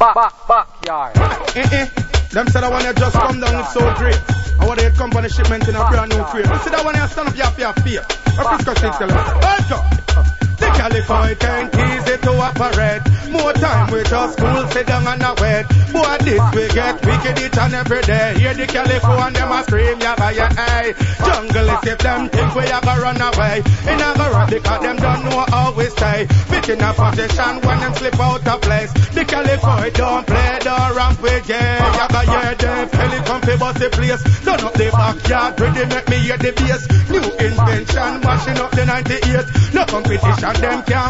backyard. Them said that one you just come down, it's so great. I want to come on the shipment in a brand new crate. You see that one you stand up, you have your fear. Or Frisco 6 tell us. The California ain't easy to operate. More time we just cool, sit down and a wait. Boy, this we get wicked each and every day. Hear the California them a scream, ya by your eye. Jungle is if them think we have a run away. In a run because them don't know how we stay. Fit in a position when them slip out of place. The California don't play, don't ramp with yeah. Ya got hear them, Philly come fi bust the place. Turn up the backyard, ready make me hear the bass. New invention, mashing up the 98. No competition, them can't